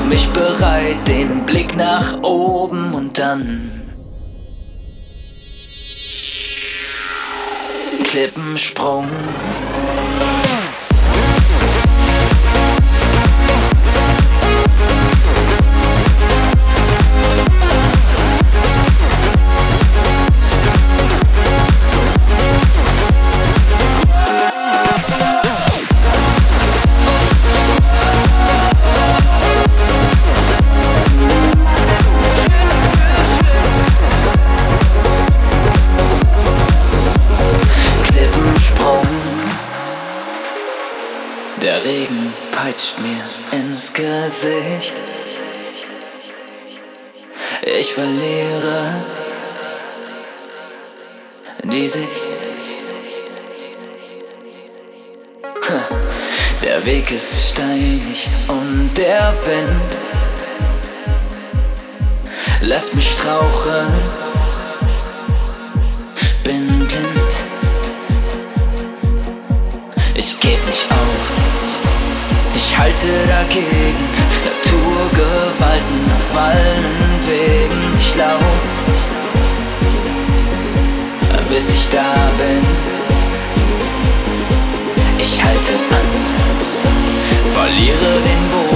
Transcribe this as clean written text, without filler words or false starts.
mich bereit, den Blick nach oben und dann Klippensprung. Der Regen peitscht mir ins Gesicht. Ich verliere die Sicht. Der Weg ist steinig und der Wind lässt mich straucheln. Bin blind. Ich geb nicht auf. Ich halte dagegen, Naturgewalten auf allen Wegen. Ich lauf, bis ich da bin. Ich halte an, verliere den Boden.